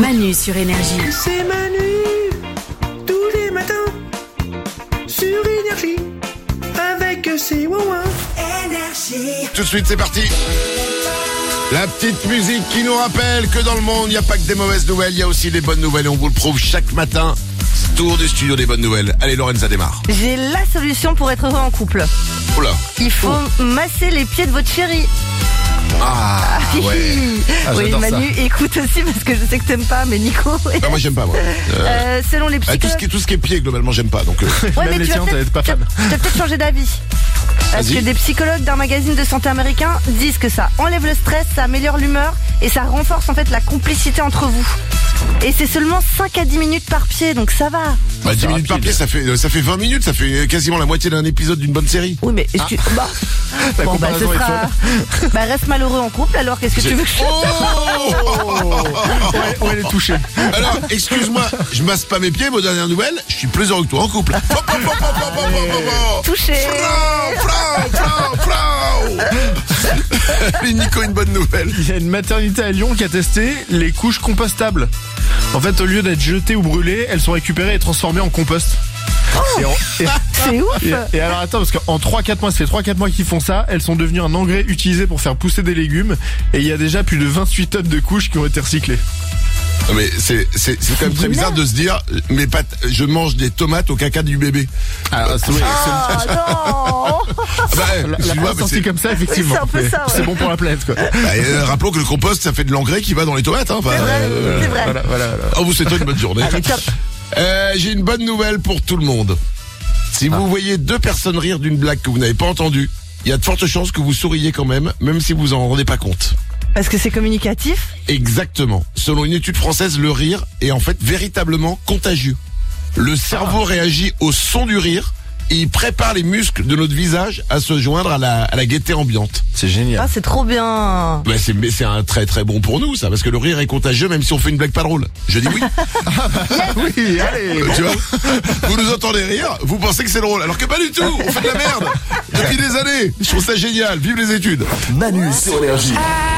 Manu sur Énergie. C'est Manu, tous les matins, sur Énergie, avec ses ouin-ouin. Énergie. Tout de suite, c'est parti. La petite musique qui nous rappelle que dans le monde, il n'y a pas que des mauvaises nouvelles, il y a aussi des bonnes nouvelles et on vous le prouve chaque matin. Tour du studio des bonnes nouvelles. Allez, Lorenza démarre. J'ai la solution pour être heureux en couple. Oula. Il faut masser les pieds de votre chérie. Ah, ouais. Oui, Manu, écoute aussi parce que je sais que t'aimes pas, mais Nico. Ah, moi j'aime pas, moi. Selon les psychologues. Tout ce qui est pied, globalement, j'aime pas. Donc, Ouais, Même mais les tu tiens, vas t'es pas fan. peut-être changer d'avis. Parce Vas-y. que des psychologues d'un magazine de santé américain disent que ça enlève le stress, ça améliore l'humeur et ça renforce en fait la complicité entre vous. Et c'est seulement 5 à 10 minutes par pied, donc ça va. bah, 10 minutes par pied, ça fait 20 minutes, ça fait quasiment la moitié d'un épisode d'une bonne série. Oui, mais excuse... Bah, La bon, bah, ce comparaison est sera... Bah, reste malheureux en couple, alors qu'est-ce que tu veux que je... Ouais, elle est touchée. Alors, excuse-moi, je masse pas mes pieds, vos dernières nouvelles, je suis plus heureux que toi en couple. Touché. Mais Nico, une bonne nouvelle. Il y a une maternité à Lyon qui a testé les couches compostables. En fait, au lieu d'être jetées ou brûlées, elles sont récupérées et transformées en compost. C'est ouf. Et alors attends, parce qu'en 3-4 mois, ça fait 3-4 mois qu'ils font ça, elles sont devenues un engrais utilisé pour faire pousser des légumes, et il y a déjà plus de 28 tonnes de couches qui ont été recyclées. Non, mais c'est quand même très bizarre de se dire, je mange des tomates au caca du bébé. Ah, Ah non. Excuse-moi, mais sorti comme ça, effectivement. Oui, c'est un peu ça, ouais. C'est bon pour la planète, quoi. rappelons que le compost, ça fait de l'engrais qui va dans les tomates. Hein, C'est vrai. Voilà. On vous souhaite une bonne journée. Allez, top. J'ai une bonne nouvelle pour tout le monde. Si vous voyez deux personnes rire d'une blague que vous n'avez pas entendue, il y a de fortes chances que vous souriez quand même si vous en rendez pas compte. Parce que c'est communicatif. Exactement. Selon une étude française, le rire est en fait véritablement contagieux. Le cerveau réagit au son du rire et il prépare les muscles de notre visage à se joindre à la gaieté ambiante. C'est génial. Ah, c'est trop bien. Mais c'est un très très bon pour nous, ça, parce que le rire est contagieux même si on fait une blague pas drôle. Je dis oui. Oui, allez. Tu vois, vous nous entendez rire, vous pensez que c'est drôle, alors que pas du tout. On fait de la merde depuis des années. Je trouve ça génial. Vive les études. Manu sur Énergie.